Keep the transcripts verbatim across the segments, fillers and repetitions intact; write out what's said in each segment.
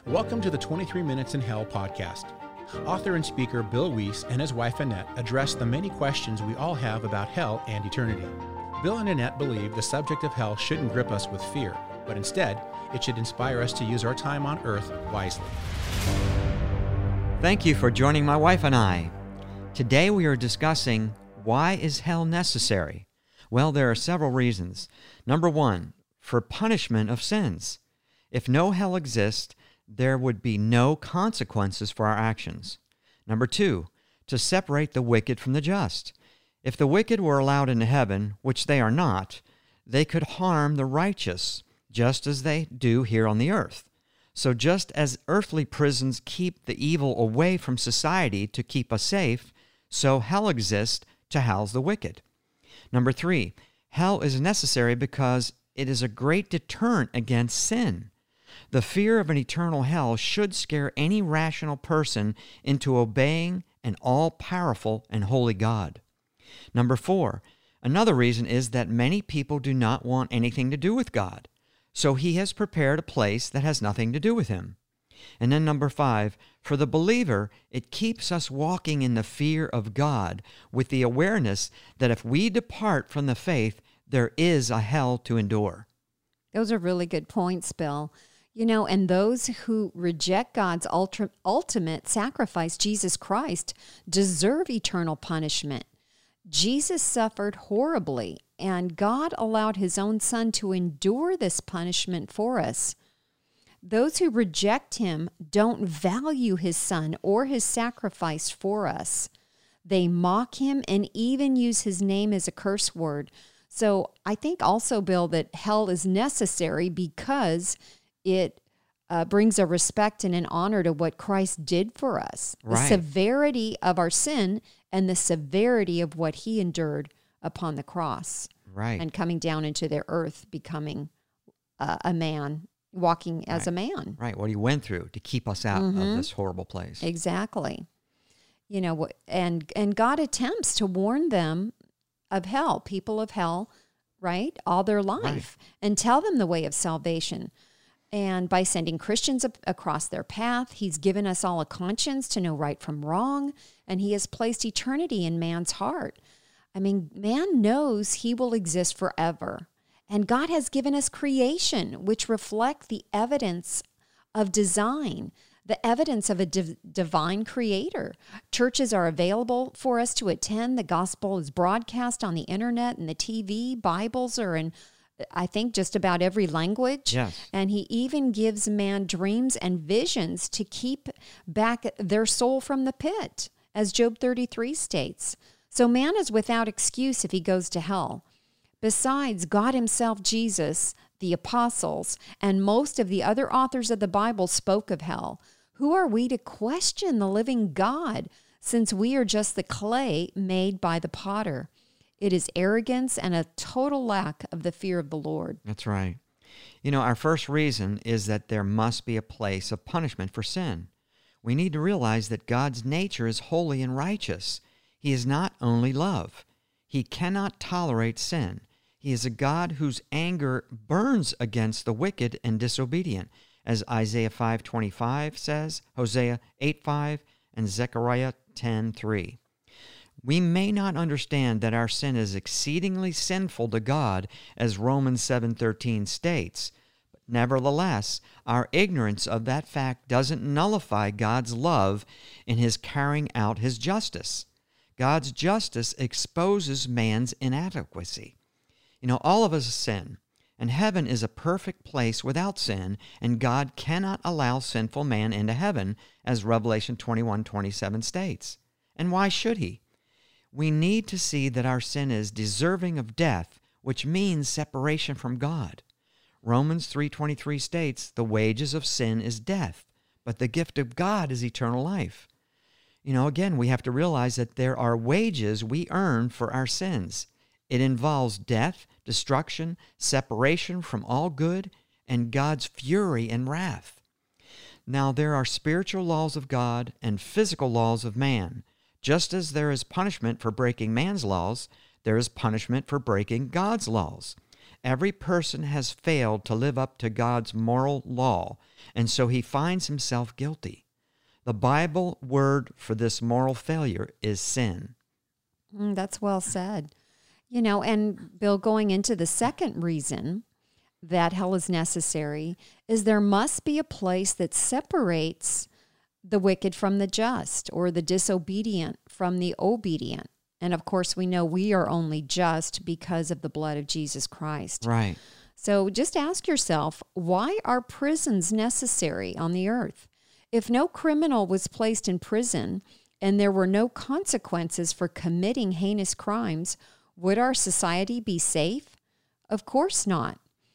Welcome to the twenty-three Minutes in Hell podcast. Author and speaker Bill Wiese and his wife Annette address the many questions we all have about hell and eternity. Bill and Annette believe the subject of hell shouldn't grip us with fear, but instead, it should inspire us to use our time on earth wisely. Thank you for joining my wife and I. Today we are discussing, why is hell necessary? Well, there are several reasons. Number one, for punishment of sins. If no hell exists, there would be no consequences for our actions. Number two, to separate the wicked from the just. If the wicked were allowed into heaven, which they are not, they could harm the righteous, just as they do here on the earth. So just as earthly prisons keep the evil away from society to keep us safe, so hell exists to house the wicked. Number three, hell is necessary because it is a great deterrent against sin. The fear of an eternal hell should scare any rational person into obeying an all-powerful and holy God. Number four, another reason is that many people do not want anything to do with God, so He has prepared a place that has nothing to do with Him. And then number five, for the believer, it keeps us walking in the fear of God with the awareness that if we depart from the faith, there is a hell to endure. Those are really good points, Bill. You know, and those who reject God's ultra, ultimate sacrifice, Jesus Christ, deserve eternal punishment. Jesus suffered horribly, and God allowed His own Son to endure this punishment for us. Those who reject Him don't value His Son or His sacrifice for us. They mock Him and even use His name as a curse word. So I think also, Bill, that hell is necessary because it uh, brings a respect and an honor to what Christ did for us. Right. The severity of our sin and the severity of what He endured upon the cross. Right. And coming down into the earth, becoming uh, a man, walking as right. a man. Right, what He went through to keep us out Mm-hmm. of this horrible place. Exactly. You know, and and God attempts to warn them of hell, people of hell, right, all their life, Right. and tell them the way of salvation. And by sending Christians across their path, He's given us all a conscience to know right from wrong, and He has placed eternity in man's heart. I mean, man knows he will exist forever, and God has given us creation, which reflect the evidence of design, the evidence of a div- divine creator. Churches are available for us to attend. The gospel is broadcast on the internet and the T V. Bibles are in, I think, just about every language. Yes. And He even gives man dreams and visions to keep back their soul from the pit, as Job thirty-three states. So man is without excuse if he goes to hell. Besides, God Himself, Jesus, the apostles, and most of the other authors of the Bible spoke of hell. Who are we to question the living God, since we are just the clay made by the potter? It is arrogance and a total lack of the fear of the Lord. That's right. You know, our first reason is that there must be a place of punishment for sin. We need to realize that God's nature is holy and righteous. He is not only love. He cannot tolerate sin. He is a God whose anger burns against the wicked and disobedient, as Isaiah five twenty-five says, Hosea eight five, and Zechariah ten three. We may not understand that our sin is exceedingly sinful to God, as Romans seven thirteen states, but nevertheless, our ignorance of that fact doesn't nullify God's love in His carrying out His justice. God's justice exposes man's inadequacy. You know, all of us sin, and heaven is a perfect place without sin, and God cannot allow sinful man into heaven, as Revelation twenty-one twenty-seven states. And why should He? We need to see that our sin is deserving of death, which means separation from God. Romans three twenty-three states, the wages of sin is death, but the gift of God is eternal life. You know, again, we have to realize that there are wages we earn for our sins. It involves death, destruction, separation from all good, and God's fury and wrath. Now, there are spiritual laws of God and physical laws of man. Just as there is punishment for breaking man's laws, there is punishment for breaking God's laws. Every person has failed to live up to God's moral law, and so he finds himself guilty. The Bible word for this moral failure is sin. Mm, that's well said. You know, and Bill, going into the second reason that hell is necessary is there must be a place that separates the wicked from the just, or the disobedient from the obedient. And of course, we know we are only just because of the blood of Jesus Christ. Right. So just ask yourself, why are prisons necessary on the earth? If no criminal was placed in prison and there were no consequences for committing heinous crimes, would our society be safe? Of course not.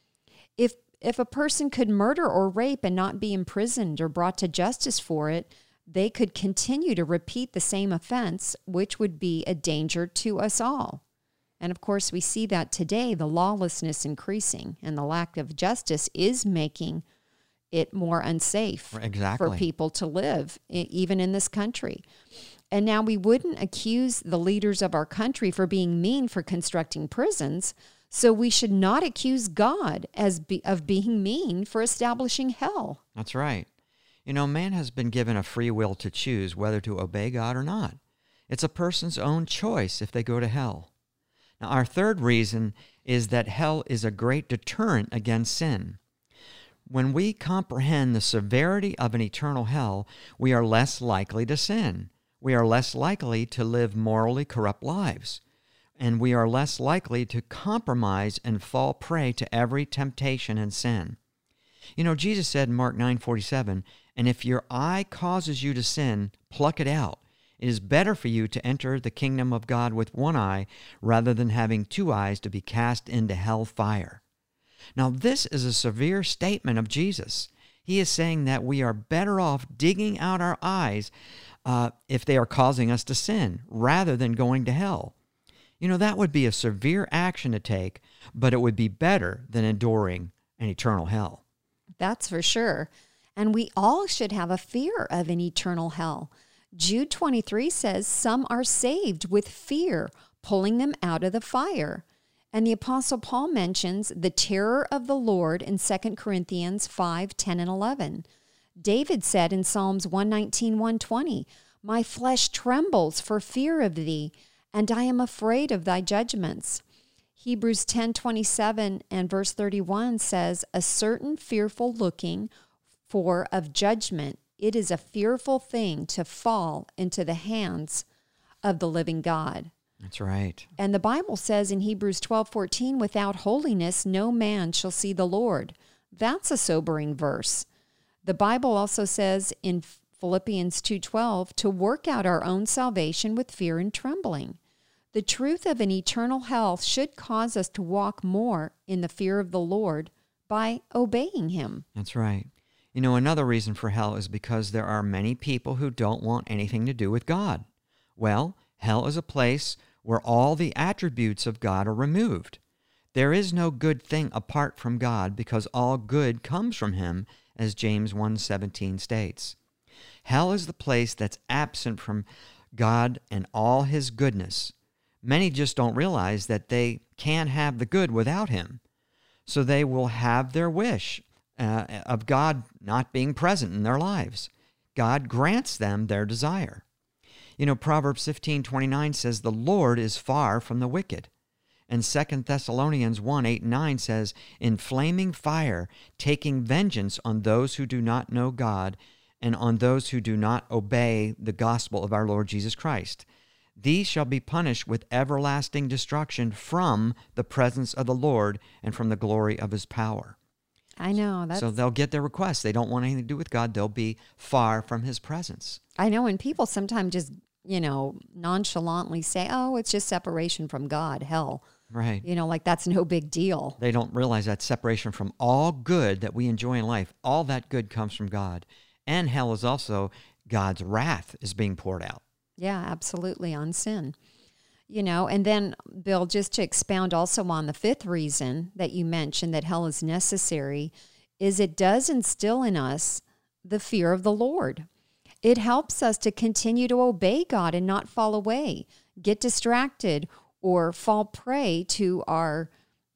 If if a person could murder or rape and not be imprisoned or brought to justice for it, they could continue to repeat the same offense, which would be a danger to us all. And of course, we see that today, the lawlessness increasing and the lack of justice is making it more unsafe exactly. for people to live, even in this country. And now we wouldn't accuse the leaders of our country for being mean for constructing prisons, so we should not accuse God as be, of being mean for establishing hell. That's right. You know, man has been given a free will to choose whether to obey God or not. It's a person's own choice if they go to hell. Now, our third reason is that hell is a great deterrent against sin. When we comprehend the severity of an eternal hell, we are less likely to sin. We are less likely to live morally corrupt lives. And we are less likely to compromise and fall prey to every temptation and sin. You know, Jesus said in Mark nine forty-seven, "And if your eye causes you to sin, pluck it out. It is better for you to enter the kingdom of God with one eye rather than having two eyes to be cast into hell fire." Now, this is a severe statement of Jesus. He is saying that we are better off digging out our eyes uh, if they are causing us to sin rather than going to hell. You know, that would be a severe action to take, but it would be better than enduring an eternal hell. That's for sure. And we all should have a fear of an eternal hell. Jude twenty-three says, "Some are saved with fear, pulling them out of the fire." And the Apostle Paul mentions the terror of the Lord in Second Corinthians five, ten, and eleven. David said in Psalms one nineteen, one twenty, "My flesh trembles for fear of thee, and I am afraid of thy judgments." Hebrews ten twenty-seven and verse thirty-one says, "A certain fearful looking for of judgment, it is a fearful thing to fall into the hands of the living God." That's right. And the Bible says in Hebrews twelve fourteen, "Without holiness no man shall see the Lord." That's a sobering verse. The Bible also says in Philippians two twelve to work out our own salvation with fear and trembling. The truth of an eternal hell should cause us to walk more in the fear of the Lord by obeying him. That's right. You know, another reason for hell is because there are many people who don't want anything to do with God. Well, hell is a place where all the attributes of God are removed. There is no good thing apart from God because all good comes from him, as James one seventeen states. Hell is the place that's absent from God and all his goodness. Many just don't realize that they can't have the good without him. So they will have their wish uh, of God not being present in their lives. God grants them their desire. You know, Proverbs fifteen twenty-nine says, "The Lord is far from the wicked." And Second Thessalonians one, eight and nine says, "In flaming fire, taking vengeance on those who do not know God and on those who do not obey the gospel of our Lord Jesus Christ. These shall be punished with everlasting destruction from the presence of the Lord and from the glory of his power." I know. That's, so they'll get their requests. They don't want anything to do with God. They'll be far from his presence. I know. And people sometimes just, you know, nonchalantly say, "Oh, it's just separation from God, hell." Right. You know, like that's no big deal. They don't realize that separation from all good that we enjoy in life, all that good comes from God. And hell is also God's wrath is being poured out. Yeah, absolutely, on sin. You know, and then, Bill, just to expound also on the fifth reason that you mentioned that hell is necessary, is it does instill in us the fear of the Lord. It helps us to continue to obey God and not fall away, get distracted, or fall prey to our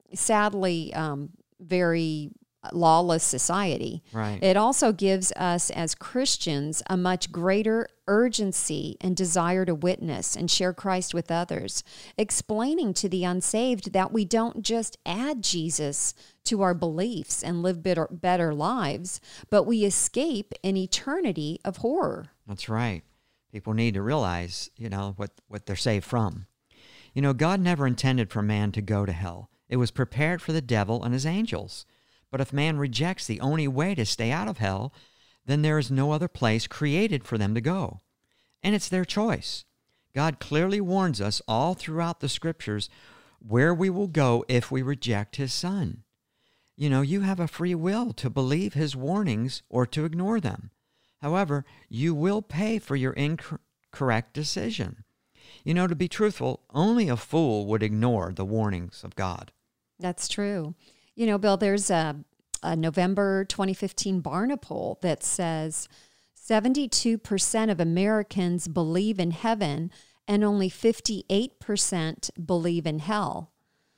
sadly um, very lawless society. Right. It also gives us as Christians a much greater urgency and desire to witness and share Christ with others, explaining to the unsaved that we don't just add Jesus to our beliefs and live better, better lives, but we escape an eternity of horror. That's right. People need to realize, you know, what, what they're saved from. You know, God never intended for man to go to hell. It was prepared for the devil and his angels. But if man rejects the only way to stay out of hell, then there is no other place created for them to go. And it's their choice. God clearly warns us all throughout the scriptures where we will go if we reject his Son. You know, you have a free will to believe his warnings or to ignore them. However, you will pay for your incorrect decision. You know, to be truthful, only a fool would ignore the warnings of God. That's true. You know, Bill, there's a, a November twenty fifteen Barna poll that says seventy-two percent of Americans believe in heaven and only fifty-eight percent believe in hell.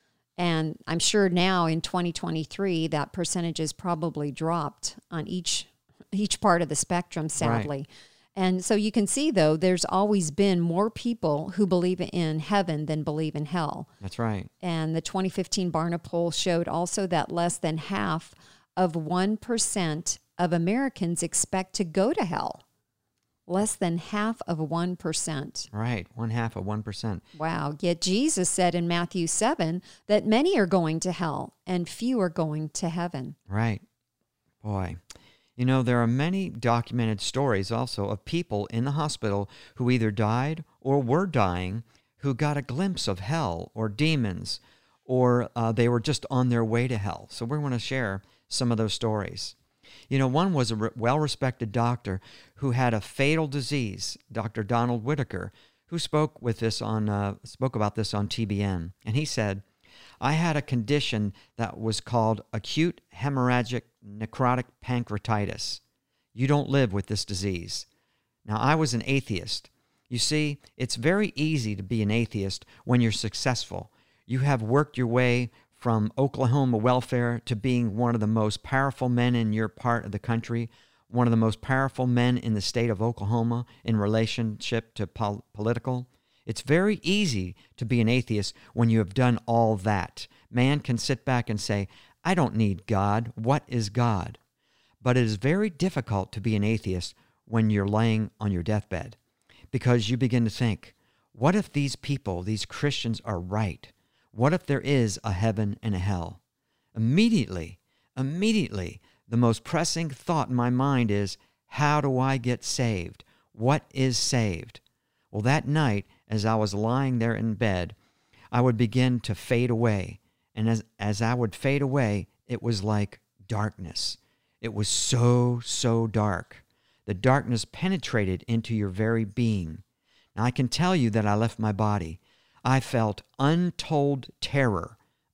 And I'm sure now in twenty twenty-three, that percentage has probably dropped on each each part of the spectrum, sadly. Right. And so you can see, though, there's always been more people who believe in heaven than believe in hell. That's right. And the twenty fifteen Barna poll showed also that less than half of one percent of Americans expect to go to hell. Less than half of one percent. Right, one half of one percent. Wow. Yet Jesus said in Matthew seven that many are going to hell and few are going to heaven. Right. Boy. You know, there are many documented stories also of people in the hospital who either died or were dying who got a glimpse of hell or demons, or uh, they were just on their way to hell. So we want to share some of those stories. You know, one was a re- well-respected doctor who had a fatal disease, Doctor Donald Whitaker, who spoke with this on uh, spoke about this on T B N, and he said, "I had a condition that was called acute hemorrhagic necrotic pancreatitis. You don't live with this disease." Now, I was an atheist. You see, it's very easy to be an atheist when you're successful. You have worked your way from Oklahoma welfare to being one of the most powerful men in your part of the country, one of the most powerful men in the state of Oklahoma in relationship to pol- political. It's very easy to be an atheist when you have done all that. Man can sit back and say, "I don't need God. What is God?" But it is very difficult to be an atheist when you're laying on your deathbed, because you begin to think, what if these people, these Christians, are right? What if there is a heaven and a hell? Immediately, immediately, the most pressing thought in my mind is, how do I get saved? What is saved? Well, that night, as I was lying there in bed, I would begin to fade away. And as, as I would fade away, it was like darkness. It was so, so dark. The darkness penetrated into your very being. Now, I can tell you that I left my body. I felt untold terror,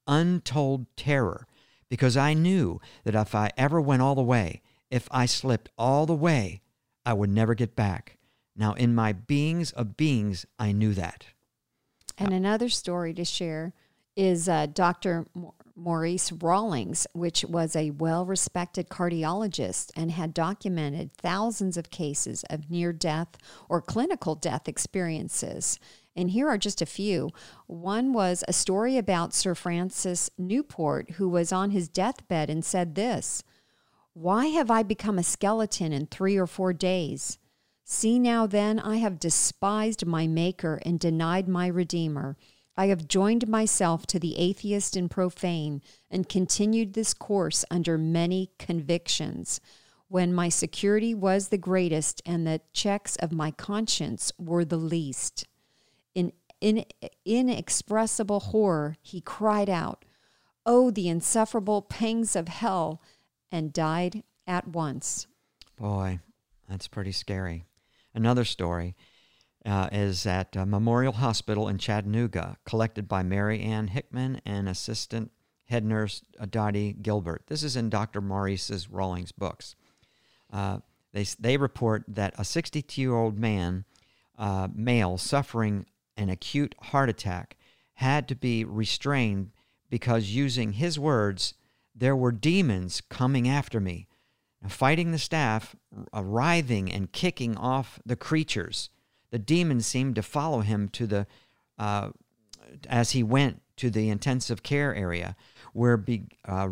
untold terror, because I knew that if I ever went all the way, if I slipped all the way, I would never get back. Now, in my beings of beings, I knew that. And another story to share is uh, Doctor Maurice Rawlings, which was a well-respected cardiologist and had documented thousands of cases of near-death or clinical death experiences. And here are just a few. One was a story about Sir Francis Newport, who was on his deathbed and said this, "Why have I become a skeleton in three or four days? See now then, I have despised my Maker and denied my Redeemer. I have joined myself to the atheist and profane and continued this course under many convictions, when my security was the greatest and the checks of my conscience were the least." In, in inexpressible horror, he cried out, "Oh, the insufferable pangs of hell," and died at once. Boy, that's pretty scary. Another story uh, is at uh, Memorial Hospital in Chattanooga, collected by Mary Ann Hickman and assistant head nurse uh, Dottie Gilbert. This is in Doctor Maurice's Rawlings books. Uh, they, they report that a sixty-two-year-old man, uh, male, suffering an acute heart attack, had to be restrained because using his words, there were demons coming after me, fighting the staff, writhing and kicking off the creatures. The demons seemed to follow him to the uh, as he went to the intensive care area, where be, uh,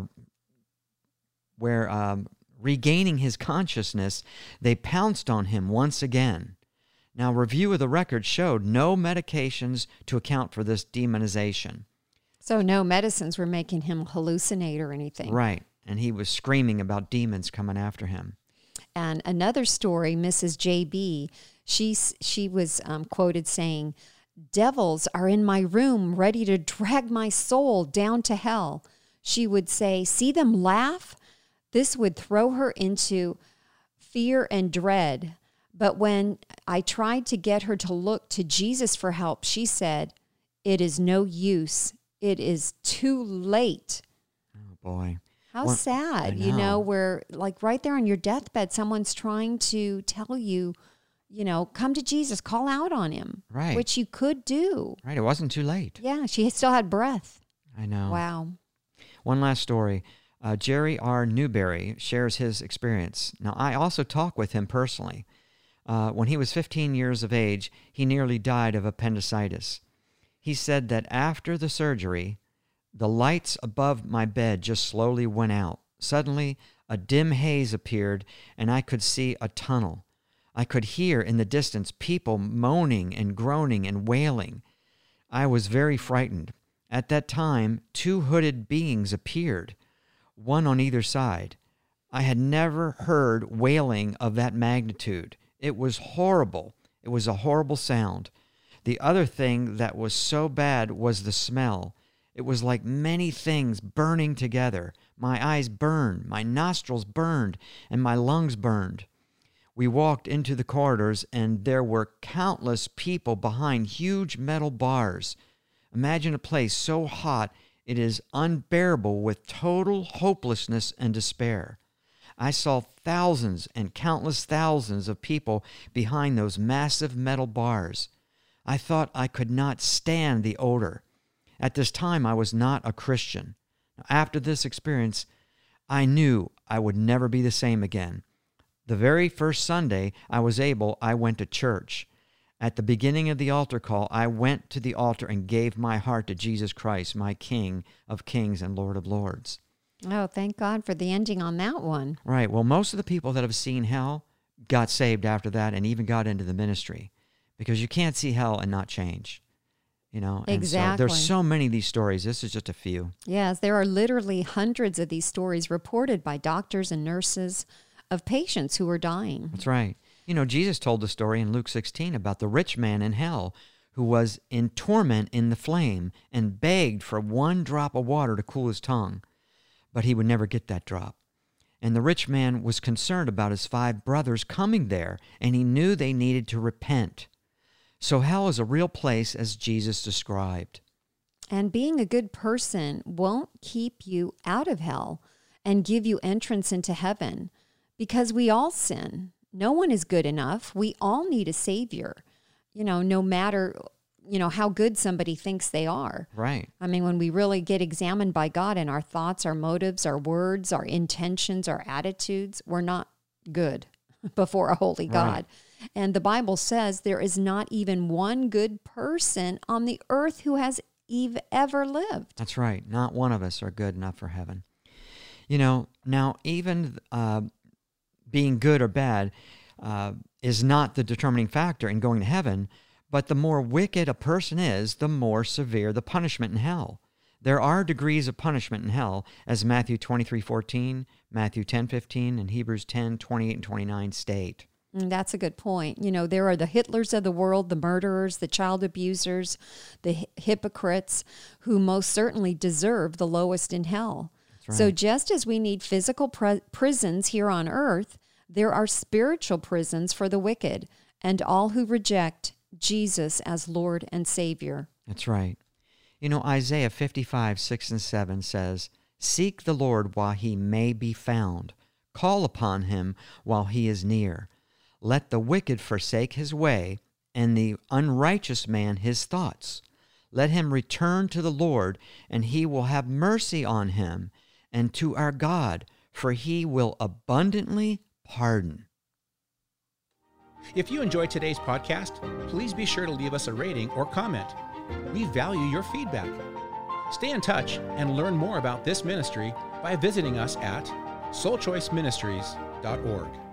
where um, regaining his consciousness, they pounced on him once again. Now, review of the record showed no medications to account for this demonization. So no medicines were making him hallucinate or anything. Right. And he was screaming about demons coming after him. And another story, Missus J B, she, she was um, quoted saying, "Devils are in my room ready to drag my soul down to hell." She would say, "See them laugh?" This would throw her into fear and dread. But when I tried to get her to look to Jesus for help, she said, "It is no use. It is too late." Oh, boy. How well, sad, know. you know, where like right there on your deathbed, someone's trying to tell you, you know, come to Jesus, call out on him. Right. Which you could do. Right. It wasn't too late. Yeah. She still had breath. I know. Wow. One last story. Uh, Jerry R. Newberry shares his experience. Now, I also talk with him personally. Uh, when he was fifteen years of age, he nearly died of appendicitis. He said that after the surgery, the lights above my bed just slowly went out. Suddenly, a dim haze appeared, and I could see a tunnel. I could hear in the distance people moaning and groaning and wailing. I was very frightened. At that time, two hooded beings appeared, one on either side. I had never heard wailing of that magnitude. It was horrible. It was a horrible sound. The other thing that was so bad was the smell. It was like many things burning together. My eyes burned, my nostrils burned, and my lungs burned. We walked into the corridors, and there were countless people behind huge metal bars. Imagine a place so hot it is unbearable with total hopelessness and despair. I saw thousands and countless thousands of people behind those massive metal bars. I thought I could not stand the odor. At this time, I was not a Christian. After this experience, I knew I would never be the same again. The very first Sunday I was able, I went to church. At the beginning of the altar call, I went to the altar and gave my heart to Jesus Christ, my King of kings and Lord of lords. Oh, thank God for the ending on that one. Right. Well, most of the people that have seen hell got saved after that and even got into the ministry, because you can't see hell and not change. You know, and exactly. So there's so many of these stories. This is just a few. Yes, there are literally hundreds of these stories reported by doctors and nurses of patients who are dying. That's right. You know, Jesus told the story in Luke sixteen about the rich man in hell who was in torment in the flame and begged for one drop of water to cool his tongue, but he would never get that drop. And the rich man was concerned about his five brothers coming there, and he knew they needed to repent. So hell is a real place as Jesus described. And being a good person won't keep you out of hell and give you entrance into heaven, because we all sin. No one is good enough. We all need a savior, you know, no matter, you know, how good somebody thinks they are. Right. I mean, when we really get examined by God and our thoughts, our motives, our words, our intentions, our attitudes, we're not good before a holy God. Right. And the Bible says there is not even one good person on the earth who has eve ever lived. That's right. Not one of us are good enough for heaven. You know, now even uh, being good or bad uh, is not the determining factor in going to heaven, but the more wicked a person is, the more severe the punishment in hell. There are degrees of punishment in hell, as Matthew twenty-three fourteen, Matthew ten fifteen, and Hebrews ten twenty-eight and twenty-nine state. That's a good point. You know, there are the Hitlers of the world, the murderers, the child abusers, the hi- hypocrites, who most certainly deserve the lowest in hell. Right. So just as we need physical pr- prisons here on earth, there are spiritual prisons for the wicked and all who reject Jesus as Lord and Savior. That's right. You know, Isaiah fifty-five, six and seven says, "Seek the Lord while he may be found. Call upon him while he is near. Let the wicked forsake his way, and the unrighteous man his thoughts. Let him return to the Lord, and he will have mercy on him, and to our God, for he will abundantly pardon. If you enjoyed today's podcast, please be sure to leave us a rating or comment. We value your feedback. Stay in touch and learn more about this ministry by visiting us at soul choice ministries dot org.